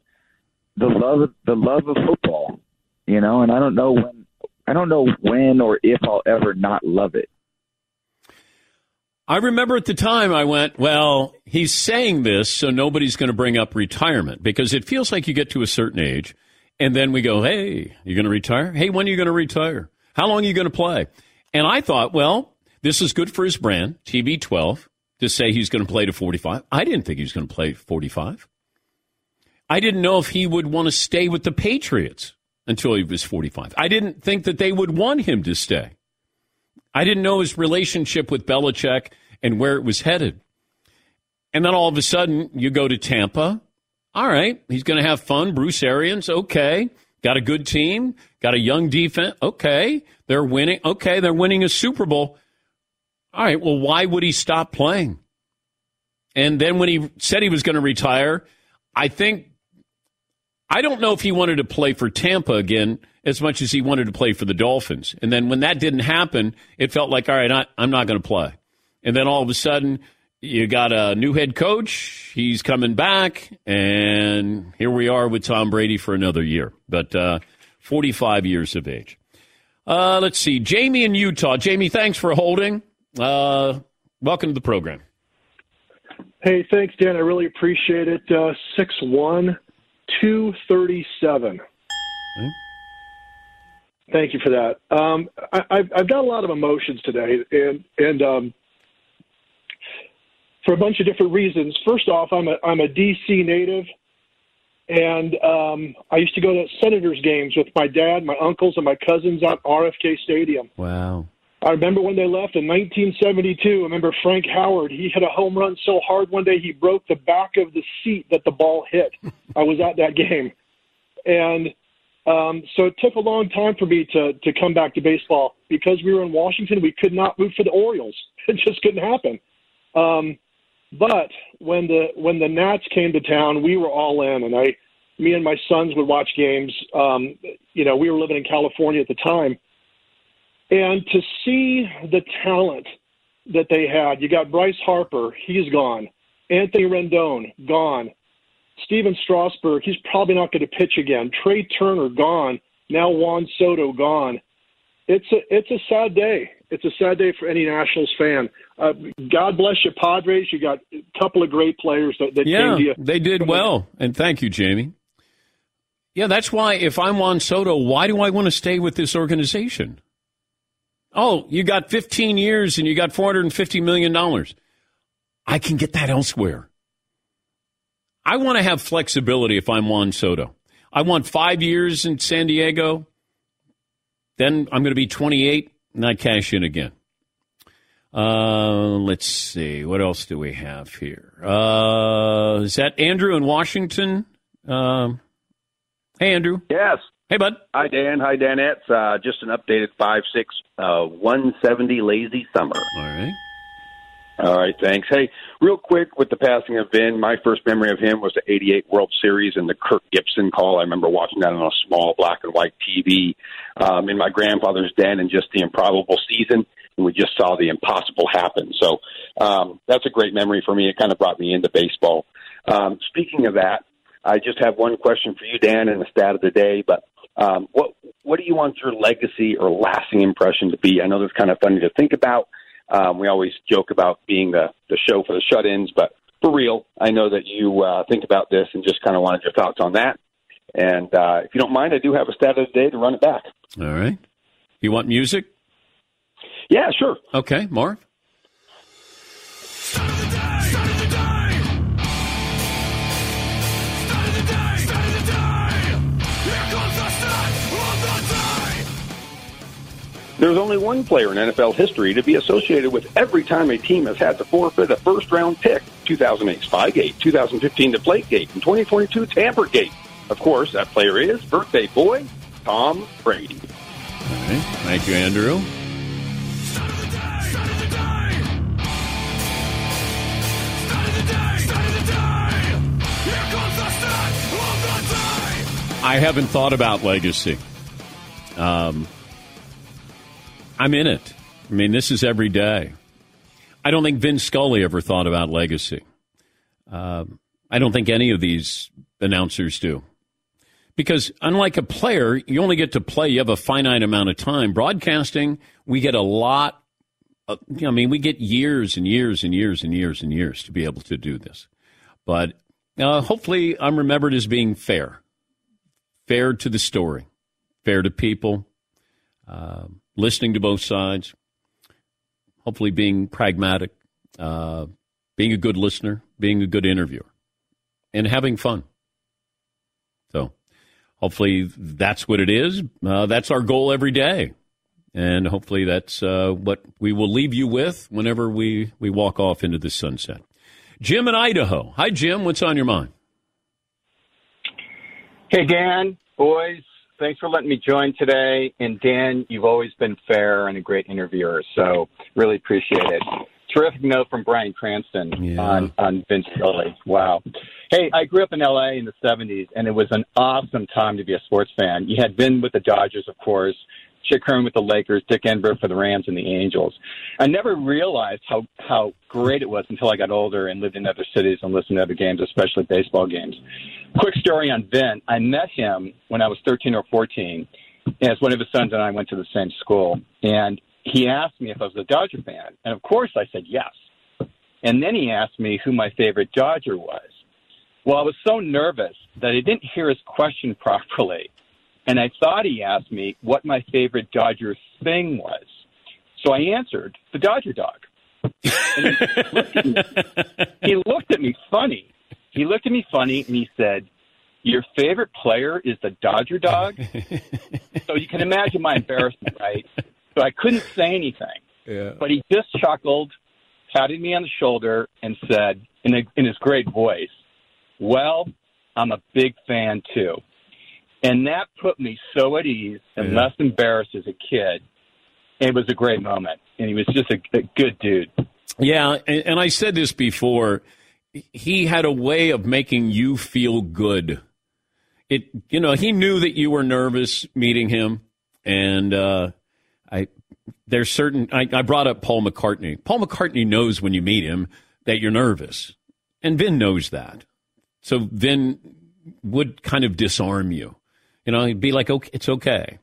the love of, the love of football, you know, and I don't know when I don't know when or if I'll ever not love it. I remember at the time I went, well, he's saying this so nobody's going to bring up retirement, because it feels like you get to a certain age and then we go, hey, you're going to retire? Hey, when are you going to retire? How long are you going to play? And I thought, well, this is good for his brand, T B twelve, to say he's going to play to forty-five. I didn't think he was going to play forty-five. I didn't know if he would want to stay with the Patriots until he was forty-five. I didn't think that they would want him to stay. I didn't know his relationship with Belichick and where it was headed. And then all of a sudden, you go to Tampa. All right, he's going to have fun. Bruce Arians, okay. Got a good team. Got a young defense. Okay. They're winning. Okay, they're winning a Super Bowl. All right, well, why would he stop playing? And then when he said he was going to retire, I think, I don't know if he wanted to play for Tampa again as much as he wanted to play for the Dolphins. And then when that didn't happen, it felt like, all right, I, I'm not going to play. And then all of a sudden, you got a new head coach. He's coming back. And here we are with Tom Brady for another year. But uh, forty-five years of age. Uh, let's see. Jamie in Utah. Jamie, thanks for holding. Uh, welcome to the program. Hey, thanks, Dan. I really appreciate it. Uh, six one, two thirty-seven. Okay. Thank you for that. Um, I, I've, I've got a lot of emotions today, and and um, for a bunch of different reasons. First off, I'm a I'm a D C native, and um, I used to go to Senators games with my dad, my uncles, and my cousins at R F K Stadium. Wow. I remember when they left in nineteen seventy-two. I remember Frank Howard. He hit a home run so hard one day he broke the back of the seat that the ball hit. I was at that game. And um, so it took a long time for me to, to come back to baseball. Because we were in Washington, we could not root for the Orioles. It just couldn't happen. Um, but when the when the Nats came to town, we were all in. And I, me and my sons would watch games. Um, you know, we were living in California at the time. And to see the talent that they had, you got Bryce Harper, he's gone. Anthony Rendon, gone. Steven Strasburg, he's probably not going to pitch again. Trey Turner, gone. Now Juan Soto, gone. It's a it's a sad day. It's a sad day for any Nationals fan. Uh, God bless you, Padres. You got a couple of great players that, that yeah, came to you. They did well, and thank you, Jamie. Yeah, that's why if I'm Juan Soto, why do I want to stay with this organization? Oh, you got fifteen years and you got four hundred fifty million dollars. I can get that elsewhere. I want to have flexibility if I'm Juan Soto. I want five years in San Diego. Then I'm going to be twenty-eight and I cash in again. Uh, let's see. What else do we have here? Uh, is that Andrew in Washington? Um, hey, Andrew. Yes. Hey, bud. Hi, Dan. Hi, Danettes. Uh, just an updated five six, uh, one seventy lazy summer. All right. All right, thanks. Hey, real quick with the passing of Vin, my first memory of him was the eighty-eight World Series and the Kirk Gibson call. I remember watching that on a small black and white T V um, in my grandfather's den, and just the improbable season, and we just saw the impossible happen. So um, that's a great memory for me. It kind of brought me into baseball. Um, speaking of that, I just have one question for you, Dan, and the stat of the day, but Um, what what do you want your legacy or lasting impression to be? I know that's kind of funny to think about. Um, we always joke about being the, the show for the shut-ins, but for real, I know that you uh, think about this and just kind of wanted your thoughts on that. And uh, if you don't mind, I do have a stat of the day to run it back. All right. You want music? Yeah, sure. Okay, Marv? There's only one player in N F L history to be associated with every time a team has had to forfeit a first-round pick. two thousand eight Spygate, two thousand fifteen Deflategate, and twenty twenty-two Tampergate. Of course, that player is birthday boy Tom Brady. All right. Thank you, Andrew. I haven't thought about legacy. Um... I'm in it. I mean, this is every day. I don't think Vin Scully ever thought about legacy. Uh, I don't think any of these announcers do. Because unlike a player, you only get to play. You have a finite amount of time. Broadcasting, we get a lot uh, I mean, we get years and years and years and years and years to be able to do this. But uh, hopefully I'm remembered as being fair, fair to the story, fair to people, uh, listening to both sides, hopefully being pragmatic, uh, being a good listener, being a good interviewer, and having fun. So hopefully that's what it is. Uh, that's our goal every day. And hopefully that's uh, what we will leave you with whenever we, we walk off into the sunset. Jim in Idaho. Hi, Jim. What's on your mind? Hey, Dan, boys. Thanks for letting me join today. And, Dan, you've always been fair and a great interviewer, so really appreciate it. Terrific note from Brian Cranston yeah. on, on Vince Scully. Wow. Hey, I grew up in L A in the seventies, and it was an awesome time to be a sports fan. You had been with the Dodgers, of course, Chick Hearn with the Lakers, Dick Enberg for the Rams and the Angels. I never realized how, how great it was until I got older and lived in other cities and listened to other games, especially baseball games. Quick story on Vin. I met him when I was thirteen or fourteen, as one of his sons and I went to the same school. And he asked me if I was a Dodger fan. And, of course, I said yes. And then he asked me who my favorite Dodger was. Well, I was so nervous that I didn't hear his question properly. And I thought he asked me what my favorite Dodger thing was. So I answered, the Dodger dog. And he, looked at me, he looked at me funny. He looked at me funny and he said, your favorite player is the Dodger dog? So you can imagine my embarrassment, right? So I couldn't say anything. Yeah. But he just chuckled, patted me on the shoulder, and said in, a, in his great voice, well, I'm a big fan too. And that put me so at ease and yeah. less embarrassed as a kid. It was a great moment. And he was just a, a good dude. Yeah, and, and I said this before. He had a way of making you feel good. It, you know, he knew that you were nervous meeting him. And uh, I there's certain, I, I brought up Paul McCartney. Paul McCartney knows when you meet him that you're nervous. And Vin knows that. So Vin would kind of disarm you. You know, he'd be like, okay, it's okay.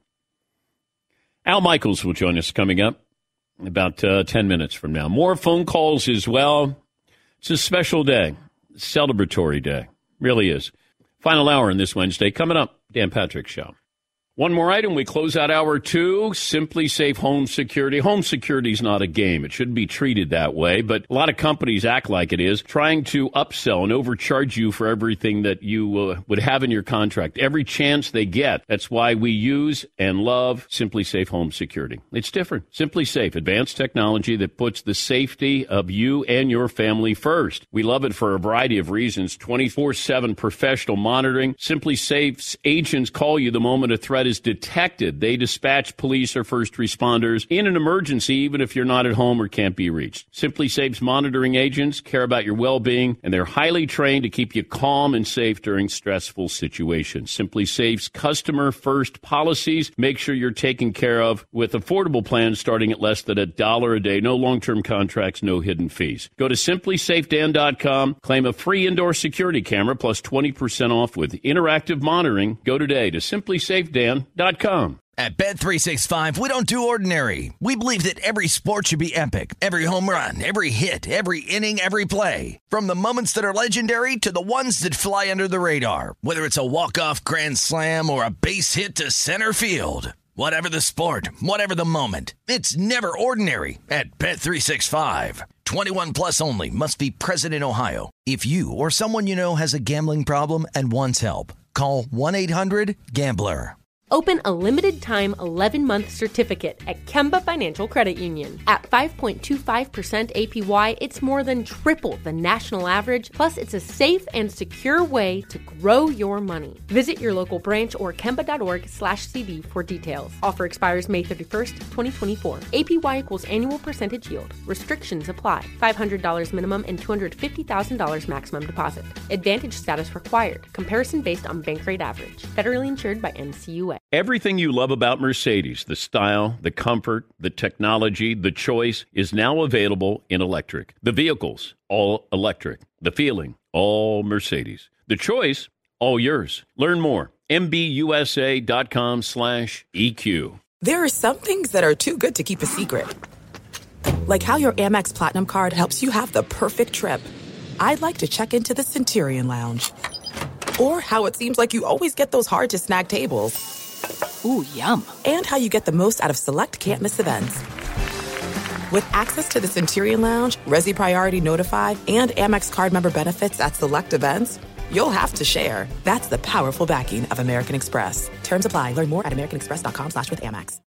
Al Michaels will join us coming up about uh, ten minutes from now. More phone calls as well. It's a special day, celebratory day. Really is. Final hour on this Wednesday. Coming up, Dan Patrick Show. One more item. We close out hour two. Simply Safe Home Security. Home security is not a game. It shouldn't be treated that way, but a lot of companies act like it is, trying to upsell and overcharge you for everything that you uh, would have in your contract. Every chance they get. That's why we use and love Simply Safe Home Security. It's different. Simply Safe, advanced technology that puts the safety of you and your family first. We love it for a variety of reasons. twenty-four seven professional monitoring. Simply Safe's agents call you the moment a threat is detected. They dispatch police or first responders in an emergency, even if you're not at home or can't be reached. Simply Safe's monitoring agents care about your well-being, and they're highly trained to keep you calm and safe during stressful situations. Simply Safe's customer-first policies make sure you're taken care of with affordable plans starting at less than a dollar a day. No long-term contracts, no hidden fees. Go to simply safe dan dot com, claim a free indoor security camera plus twenty percent off with interactive monitoring. Go today to simply safe dan dot com. At Bet three sixty-five, we don't do ordinary. We believe that every sport should be epic. Every home run, every hit, every inning, every play. From the moments that are legendary to the ones that fly under the radar. Whether it's a walk-off grand slam or a base hit to center field. Whatever the sport, whatever the moment, it's never ordinary at Bet three sixty-five. twenty-one plus only. Must be present in Ohio. If you or someone you know has a gambling problem and wants help, call one eight hundred gambler. Open a limited-time eleven-month certificate at Kemba Financial Credit Union. At five point two five percent A P Y, it's more than triple the national average, plus it's a safe and secure way to grow your money. Visit your local branch or kemba.org slash CD for details. Offer expires May thirty-first, twenty twenty-four. A P Y equals annual percentage yield. Restrictions apply. five hundred dollars minimum and two hundred fifty thousand dollars maximum deposit. Advantage status required. Comparison based on bank rate average. Federally insured by N C U A. Everything you love about Mercedes, the style, the comfort, the technology, the choice, is now available in electric. The vehicles, all electric. The feeling, all Mercedes. The choice, all yours. Learn more. M B U S A dot com slash E Q. There are some things that are too good to keep a secret. Like how your Amex Platinum card helps you have the perfect trip. I'd like to check into the Centurion Lounge. Or how it seems like you always get those hard-to-snag tables. Ooh, yum. And how you get the most out of select can't-miss events. With access to the Centurion Lounge, Resi Priority Notified, and Amex card member benefits at select events, you'll have to share. That's the powerful backing of American Express. Terms apply. Learn more at americanexpress.com slash with Amex.